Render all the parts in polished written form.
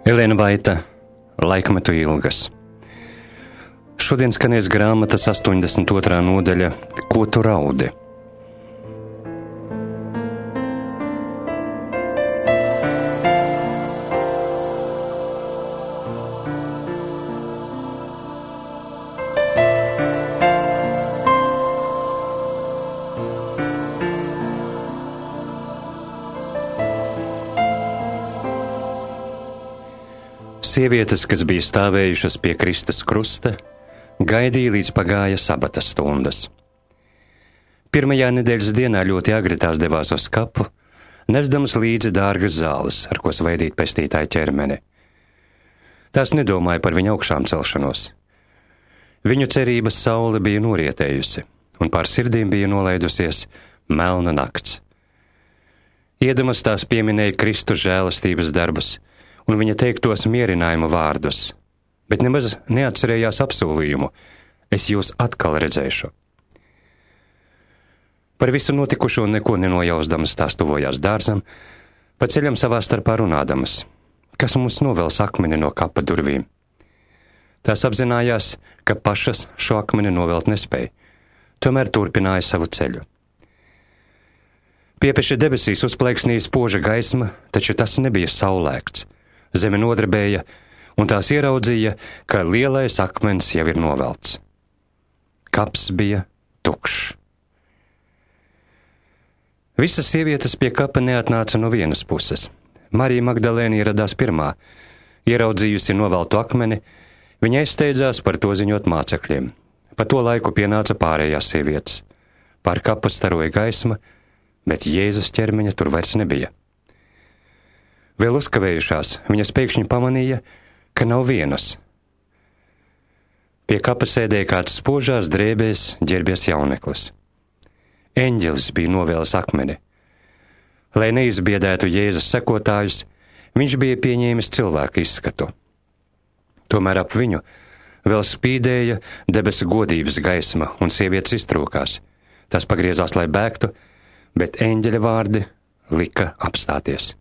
Elēna Vaita, Laikmetu ilgas. Šodien skanēs grāmatas 82. nodaļa Ko tu raudi? Sievietes, kas bija stāvējušas pie Kristus krusta, gaidīja līdz pagāja sabata stundas. Pirmajā nedēļas dienā ļoti agri tās devās uz kapu, nesdamas līdzi dārgas zāles, ar ko svaidīt pestītāja ķermeni. Tās nedomāja par viņa augšām celšanos. Viņu cerības saule bija norietējusi, un pār sirdīm bija nolaidusies melna nakts. Iedamas tās pieminēja Kristus žēlastības darbus, un viņa teiktos mierinājuma vārdus, bet nemaz neatcerējās apsolījumu: es jūs atkal redzēšu. Par visu notikušo neko nenojausdamas tās tuvojās dārzam, pa ceļam savā starpā runādamas, kas mums novels akmeni no kapa durvīm. Tās apzinājās, ka pašas šo akmeni novelt nespēja, tomēr turpināja savu ceļu. Piepeši debesīs uzplaiksnīja spoža gaisma, taču tas nebija saulēkts. Zeme nodrebēja, un tās ieraudzīja, ka lielais akmens jau ir novelts. Kaps bija tukšs. Visas sievietes pie kapa neatnāca no vienas puses. Marija Magdalēna ieradās pirmā. Ieraudzījusi noveltu akmeni, viņa aizsteidzās par to ziņot mācekļiem. Pa to laiku pienāca pārējās sievietes. Pār kapu staroja gaisma, bet Jēzus ķermeņa tur vairs nebija. Vēl uzkavējušās, viņas pēkšņi pamanīja, ka nav vienas. Pie kapa sēdēja kāds spožās drēbēs ģērbies jauneklis. Eņģelis bija novēlis akmeni. Lai neizbiedētu Jēzus sekotājus, viņš bija pieņēmis cilvēku izskatu. Tomēr ap viņu vēl spīdēja debesu godības gaisma, un sievietes iztrūkās. Tas pagriezās, lai bēgtu, bet eņģeļa vārdi lika apstāties.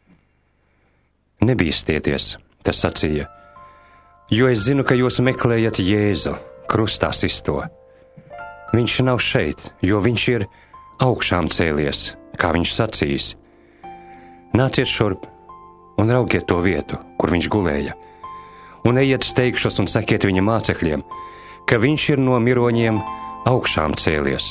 Nebīsties, tas sacīja, jo es zinu, ka jūs meklējat Jēzu, krustā sisto. Viņš nav šeit, jo viņš ir augšām cēlies, kā viņš sacījis. Nāciet šurp un raugiet to vietu, kur viņš gulēja, un ejiet steigšus un sakiet viņa mācekļiem, ka viņš ir no miroņiem augšām cēlies.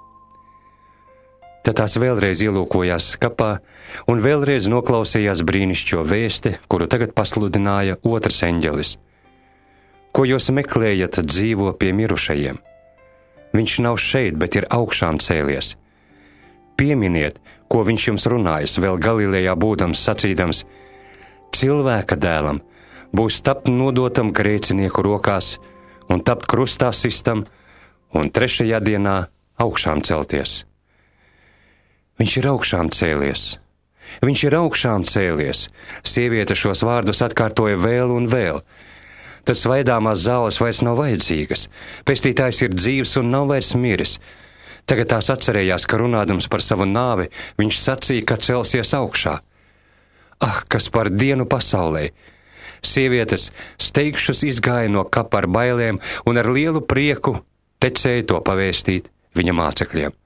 Tad tās vēlreiz ielūkojās skapā un vēlreiz noklausījās brīnišķo vēsti, kuru tagad pasludināja otrs eņģelis. Ko jūs meklējat dzīvo pie mirušajiem? Viņš nav šeit, bet ir augšām cēlies. Pieminiet, ko viņš jums runājis, vēl Galilejā būdams sacīdams: cilvēka dēlam būs tapt nodotam grēcinieku rokās un tapt krustā sistam un 3. dienā augšām celties. Viņš ir augšām cēlies. Viņš ir augšām cēlies. Sieviete šos vārdus atkārtoja vēl un vēl. Tad svaidāmās zāles vairs nav vajadzīgas. Pestītājs ir dzīvs un nav vairs miris. Tagad tās atcerējās, ka runādams par savu nāvi, viņš sacīja, ka celsies augšā. Ah, kas par dienu pasaulē! Sievietes steigšus izgāja no kapa ar bailēm un ar lielu prieku tecēja to pavēstīt viņa mācekļiem.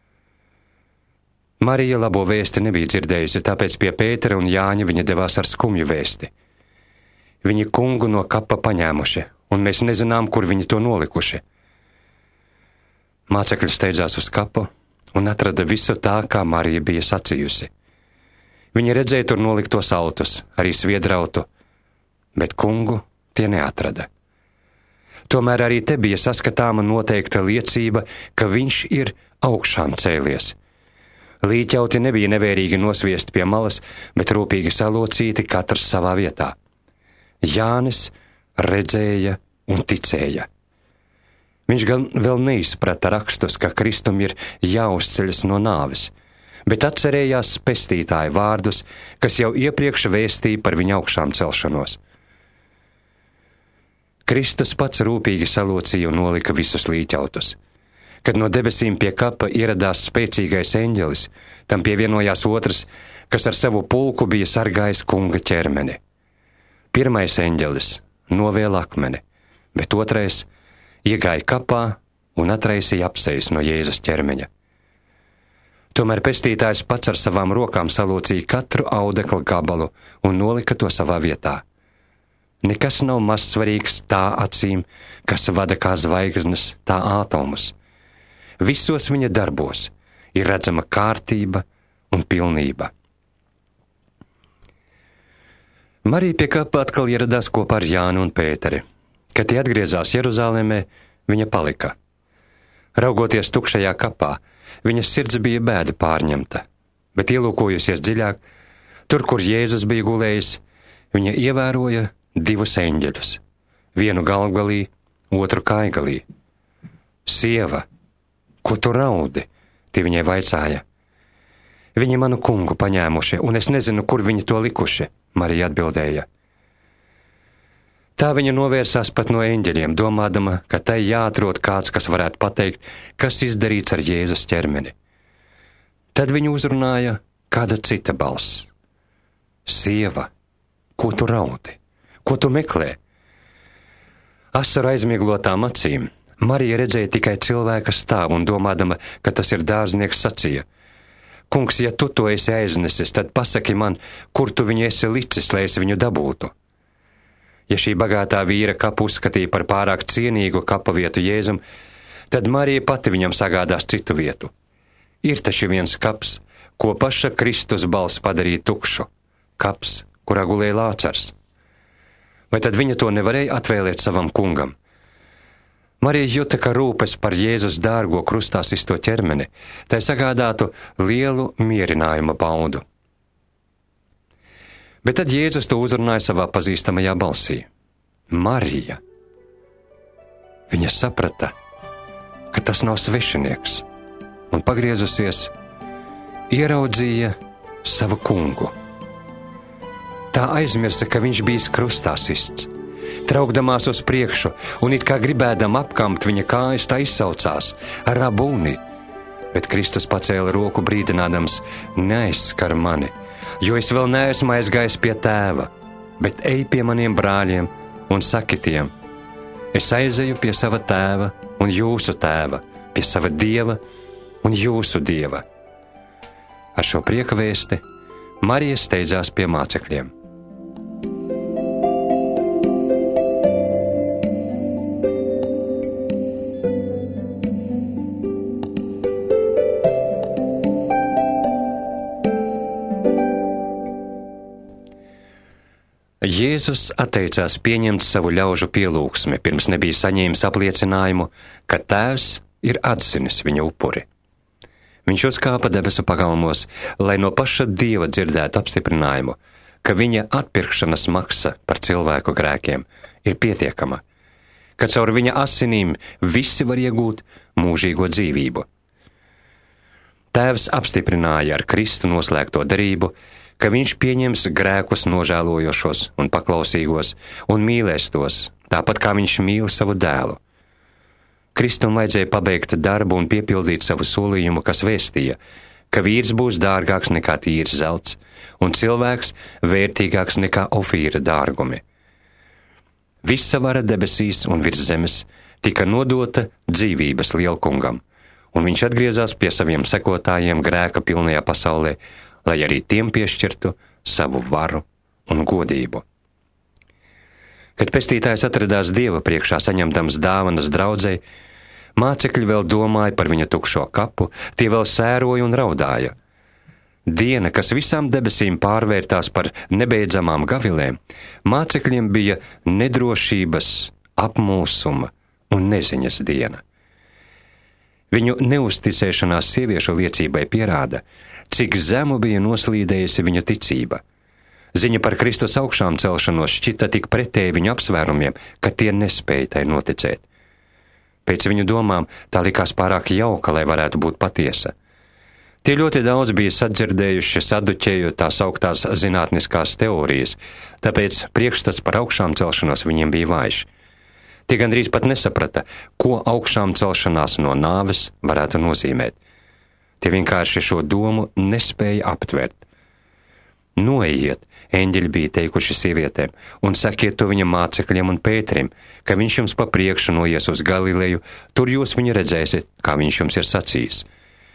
Marija labo vēsti nebija dzirdējusi, tāpēc pie Pētera un Jāņa viņa devās ar skumju vēsti. Viņi kungu no kapa paņēmuši, un mēs nezinām, kur viņi to nolikuši. Mācekļi steidzās uz kapu un atrada visu tā, kā Marija bija sacījusi. Viņi redzēja tur noliktos autus, arī sviedrautu, bet kungu tie neatrada. Tomēr arī te bija saskatāma noteikta liecība, ka viņš ir augšām cēlies. Līķauti nebija nevērīgi nosviesti pie malas, bet rūpīgi salocīti katrs savā vietā. Jānis redzēja un ticēja. Viņš gan vēl neizprata rakstus, ka Kristum ir jāuzceļas no nāves, bet atcerējās pestītāja vārdus, kas jau iepriekš vēstīja par viņa augšām celšanos. Kristus pats rūpīgi salocīja un nolika visus līķautus. Kad no debesīm pie kapa ieradās spēcīgais eņģelis, tam pievienojās otrs, kas ar savu pulku bija sargājis kunga ķermeni. Pirmais eņģelis novēla akmeni, bet otrais iegāja kapā un atraisīja apsejas no Jēzus ķermeņa. Tomēr pestītājs pats ar savām rokām salocīja katru audekla gabalu un nolika to savā vietā. Nekas nav mazsvarīgs tā acīm, kas vada kā zvaigznes tā ātomus. Visos viņa darbos ir redzama kārtība un pilnība. Marija pie kapa atkal ieradās kopā ar Jānu un Pēteri. Kad tie atgriezās Jeruzālēmē, viņa palika. Raugoties tukšajā kapā, viņas sirds bija bēda pārņemta, bet ielūkojusies dziļāk, tur, kur Jēzus bija gulējis, viņa ievēroja divus eņģeļus, vienu galvgalī, otru kājgalī. Sieva, ko tu raudi? Tie viņai vaicāja. Viņi manu kungu paņēmuši, un es nezinu, kur viņi to likuši, Marija atbildēja. Tā viņa novērsās pat no eņģeļiem, domādama, ka tai jāatrod kāds, kas varētu pateikt, kas izdarīts ar Jēzus ķermeni. Tad viņu uzrunāja kāda cita balss. Sieva, ko tu raudi? Ko tu meklē? Asaru aizmieglotām acīm Marija redzēja tikai cilvēka stāvu un domādama, ka tas ir dārznieks, sacīja. Kungs, ja tu to esi aiznesis, tad pasaki man, kur tu viņu esi licis, lai es viņu dabūtu. Ja šī bagātā vīra kapu uzskatīja par pārāk cienīgu kapa vietu Jēzum, tad Marija pati viņam sagādās citu vietu. Ir taču viens kaps, ko paša Kristus balss padarīja tukšu, kaps, kurā gulēja Lācars. Vai tad viņa to nevarēja atvēlēt savam kungam? Marija juta, ka rūpes par Jēzus dārgo krustā sisto ķermeni, tai sagādātu lielu mierinājuma baudu. Bet tad Jēzus to uzrunāja savā pazīstamajā balsī. Marija. Viņa saprata, ka tas nav svešinieks, un pagriezusies, ieraudzīja savu kungu. Tā aizmirsa, ka viņš bijis krustā sists. Traukdamās uz priekšu un it kā gribēdam apkamt viņa kājas, tā izsaucās Rabūni, bet Kristus pacēla roku brīdinādams, neaizskar mani, jo es vēl neesmu aizgājis pie tēva, bet ej pie maniem brāļiem un saki tiem, es aizeju pie sava tēva un jūsu tēva, pie sava dieva un jūsu dieva. Ar šo prieka vēsti Marija steidzās pie mācekļiem. Jēzus atteicās pieņemt savu ļaužu pielūgsmi, pirms nebija saņēmis apliecinājumu, ka Tēvs ir atzinis viņa upuri. Viņš uzkāpa debesu pagalmos, lai no paša Dieva dzirdētu apstiprinājumu, ka viņa atpirkšanas maksa par cilvēku grēkiem ir pietiekama, ka caur viņa asinīm visi var iegūt mūžīgo dzīvību. Tēvs apstiprināja ar Kristu noslēgto derību, ka viņš pieņems grēkus nožēlojošos un paklausīgos un mīlēs tos, tāpat kā viņš mīl savu dēlu. Kristum vajadzēja pabeigt darbu un piepildīt savu solījumu, kas vēstīja, ka vīrs būs dārgāks nekā tīrs zelts un cilvēks vērtīgāks nekā ofīra dārgumi. Visa vara debesīs un virs zemes tika nodota dzīvības lielkungam, un viņš atgriezās pie saviem sekotājiem grēka pilnajā pasaulē, lai arī tiem piešķirtu savu varu un godību. Kad pestītājs atradās Dieva priekšā saņemdams dāvanas draudzei, mācekļi vēl domāja par viņa tukšo kapu, tie vēl sēroja un raudāja. Diena, kas visām debesīm pārvērtās par nebeidzamām gavilēm, mācekļiem bija nedrošības, apmulsuma un neziņas diena. Viņu neusticēšanās sieviešu liecībai pierāda, cik zemu bija noslīdējusi viņa ticība. Ziņa par Kristus augšām celšanos šķita tik pretēji viņu apsvērumiem, ka tie nespēja tai noticēt. Pēc viņu domām tā likās pārāk jauka, lai varētu būt patiesa. Tie ļoti daudz bija sadzirdējuši saduķēju tās augtās zinātniskās teorijas, tāpēc priekšstats par augšām celšanos viņiem bija vājš. Tie gandrīz pat nesaprata, ko augšām celšanās no nāves varētu nozīmēt. Tie vienkārši šo domu nespēja aptvert. Noejiet, eņģeļi bija teikuši sievietēm, un sakiet to viņa mācekļiem un Pēterim, ka viņš jums pa priekšu noies uz Galileju, tur jūs viņu redzēsiet, kā viņš jums ir sacījis.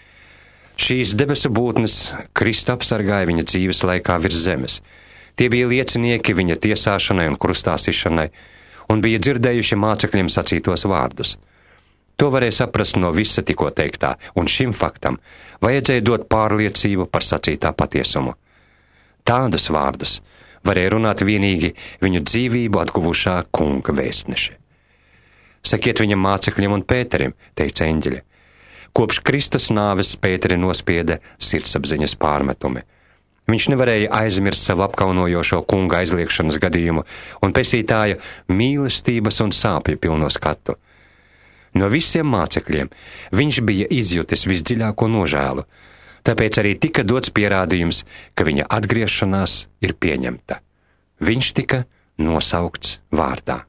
Šīs debesu būtnes Kristu apsargāja viņa dzīves laikā virs zemes. Tie bija liecinieki viņa tiesāšanai un krustāsišanai, un bija dzirdējuši mācekļiem sacītos vārdus. To varēja saprast no visa tikko teiktā, un šim faktam vajadzēja dot pārliecību par sacītā patiesumu. Tādus vārdus varēja runāt vienīgi viņu dzīvību atguvušā kunga vēstneši. Sakiet viņam mācekļiem un Pēterim, teica eņģeļi. Kopš Kristus nāves Pēteri nospieda sirdsapziņas pārmetumi. Viņš nevarēja aizmirst savu apkaunojošo kunga aizliekšanas gadījumu un pestītāja mīlestības un sāpju pilno skatu. No visiem mācekļiem viņš bija izjutis visdziļāko nožēlu, tāpēc arī tika dots pierādījums, ka viņa atgriešanās ir pieņemta. Viņš tika nosaukts vārdā.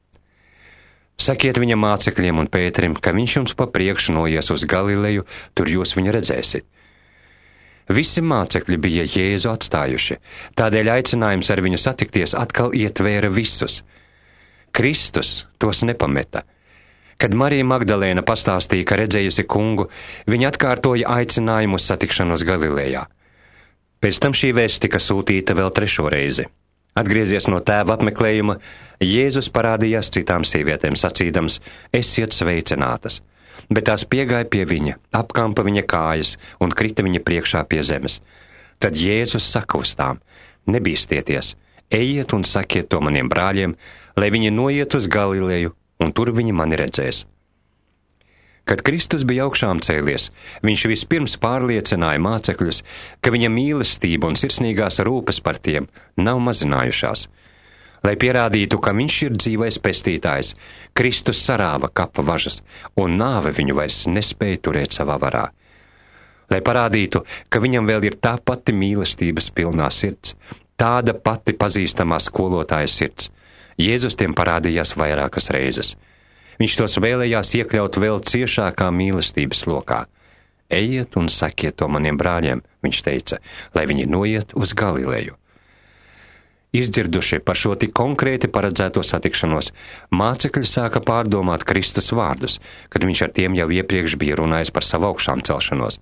Sakiet viņa mācekļiem un Pēterim, ka viņš jums pa priekšu noies uz Galileju, tur jūs viņu redzēsiet. Visi mācekļi bija Jēzu atstājuši, tādēļ aicinājums ar viņu satikties atkal ietvēra visus. Kristus tos nepameta. Kad Marija Magdalēna pastāstīja, ka redzējusi kungu, viņa atkārtoja aicinājumu uz satikšanos Galilejā. Pēc tam šī vēsts tika sūtīta vēl 3. reizi. Atgriezies no tēva apmeklējuma, Jēzus parādījās citām sievietēm sacīdams: esiet sveicinātas, bet tās piegāja pie viņa, apkampa viņa kājas un krita viņa priekšā pie zemes. Tad Jēzus saka uz tām: nebīstieties, ejiet un sakiet to maniem brāļiem, lai viņi noiet uz Galileju, un tur viņi mani redzēs. Kad Kristus bija augšām cēlies, viņš vispirms pārliecināja mācekļus, ka viņa mīlestība un sirsnīgās rūpes par tiem nav mazinājušās. Lai pierādītu, ka viņš ir dzīvais pestītājs, Kristus sarāva kapa važas, un nāve viņu vairs nespēja turēt savā varā. Lai parādītu, ka viņam vēl ir tā pati mīlestības pilnā sirds, tāda pati pazīstamā skolotāja sirds, Jēzus tiem parādījās vairākas reizes. Viņš tos vēlējās iekļaut vēl ciešākā mīlestības lokā. Ejiet un sakiet to maniem brāļiem, viņš teica, lai viņi noiet uz Galileju. Izdzirduši par šo tik konkrēti paredzēto satikšanos, mācekļi sāka pārdomāt Kristus vārdus, kad viņš ar tiem jau iepriekš bija runājis par savu augšām celšanos.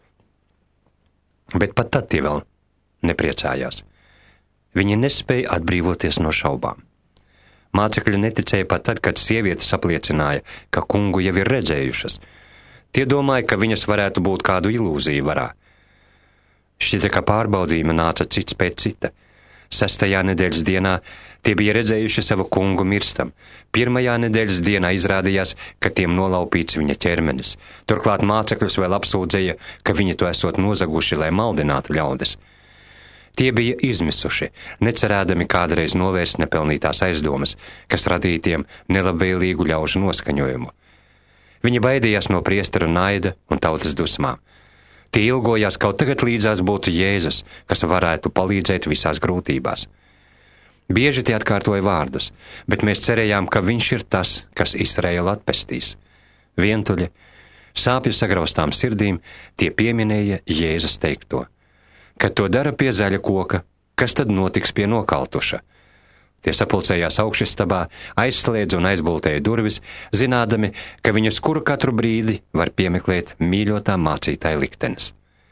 Bet pat tad tie vēl nepriecājās. Viņi nespēja atbrīvoties no šaubām. Mācekļi neticēja pat tad, kad sievietes apliecināja, ka kungu jau ir redzējušas. Tie domāja, ka viņas varētu būt kādu ilūziju varā. Šķita, ka pārbaudījumi nāca cits pēc cita. 6. nedēļas dienā tie bija redzējuši savu kungu mirstam. 1. nedēļas dienā izrādījās, ka tiem nolaupīts viņa ķermenis. Turklāt mācekļus vēl apsūdzēja, ka viņi to esot nozaguši, lai maldinātu ļaudis. Tie bija izmisuši, necerēdami kādreiz novērst nepelnītās aizdomas, kas radīja tiem nelabvēlīgu ļaužu noskaņojumu. Viņi baidījās no priesteru naida un tautas dusmām. Tie ilgojās, kaut tagad līdzās būtu Jēzus, kas varētu palīdzēt visās grūtībās. Bieži tie atkārtoja vārdus, bet mēs cerējām, ka viņš ir tas, kas Izraēlu atpestīs. Vientuļi, sāpju sagraustām sirdīm, tie pieminēja Jēzus teikto. Kad to dara pie zaļa koka, kas tad notiks pie nokaltuša? Tie sapulcējās augšistabā, aizslēdza un aizbultēja durvis, zinādami, ka viņus kuru katru brīdi var piemeklēt mīļotā mācītāja liktenis.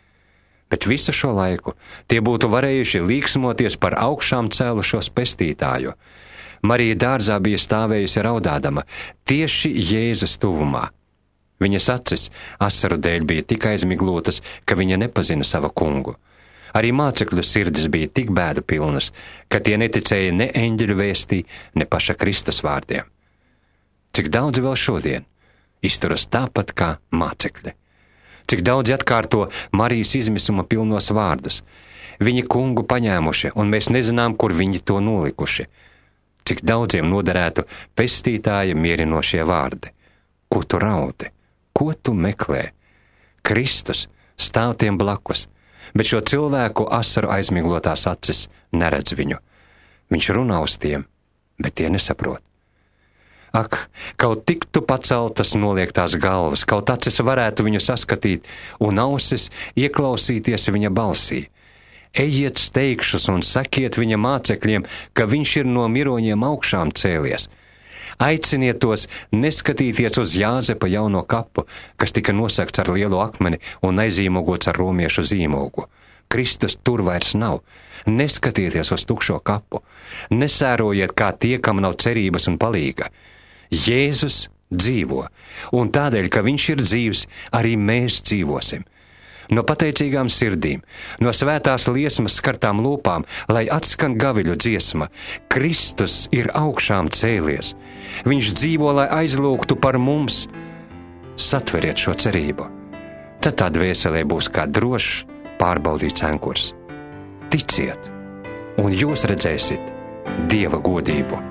Bet visu šo laiku tie būtu varējuši līksmoties par augšām cēlušos pestītāju. Marija dārzā bija stāvējusi raudādama tieši Jēzus tuvumā. Viņas acis asaru dēļ bija tik aizmiglotas, ka viņa nepazina savu kungu. Arī mācekļu sirdis bija tik bēdu pilnas, ka tie neticēja ne eņģeļu vēstī, ne paša Kristus vārdiem. Cik daudzi vēl šodien izturas tāpat kā mācekļi? Cik daudzi atkārto Marijas izmisuma pilnos vārdus? Viņi kungu paņēmuši, un mēs nezinām, kur viņi to nolikuši. Cik daudziem noderētu pestītāja mierinošie vārdi? Ko tu raudi? Ko tu meklē? Kristus stāv tiem blakus, bet šo cilvēku asaru aizmiglotās acis neredz viņu. Viņš runā uz tiem, bet tie nesaprot. Ak, kaut tiktu paceltas noliektās galvas, kaut acis varētu viņu saskatīt un ausis ieklausīties viņa balsī. Ejiet steigšus un sakiet viņa mācekļiem, ka viņš ir no miroņiem augšām cēlies. Aiciniet tos neskatīties uz Jāzepa jauno kapu, kas tika nosegts ar lielu akmeni un aizīmogots ar romiešu zīmogu. Kristus tur vairs nav. Neskatieties uz tukšo kapu. Nesērojiet kā tie, kam nav cerības un palīga. Jēzus dzīvo, un tādēļ, ka viņš ir dzīvs, arī mēs dzīvosim. No pateicīgām sirdīm, no svētās liesmas skartām lūpām, lai atskan gaviļu dziesma. Kristus ir augšām cēlies. Viņš dzīvo, lai aizlūgtu par mums. Satveriet šo cerību. Tad tā dvēselē būs kā drošs, pārbaudīts ankurs. Ticiet, un jūs redzēsiet Dieva godību.